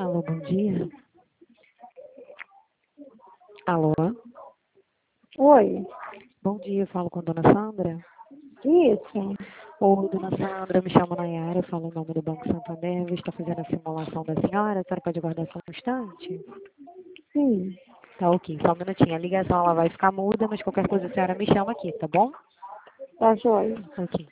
Alô, bom dia. Alô, Oi, bom dia, eu falo com a dona Sandra. isso. Oi, dona Sandra, me chamo Nayara, eu falo em nome do Banco Santander, eu estou fazendo a simulação da senhora, a senhora pode aguardar só um instante? Sim, Tá ok, só um minutinho, a ligação ela vai ficar muda, mas qualquer coisa a senhora me chama aqui, tá bom? tá joia. Ok.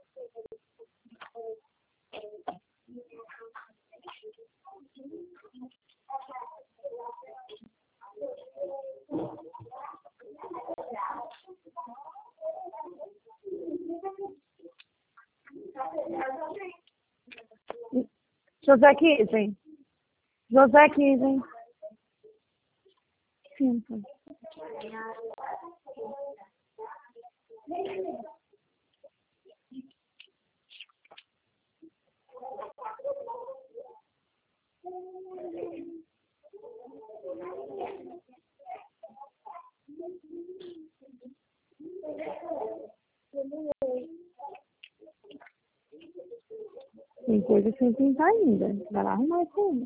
José Kisen. José Kisen. Sim, sim. Tem coisa sem pintar ainda. Vai lá arrumar isso ainda.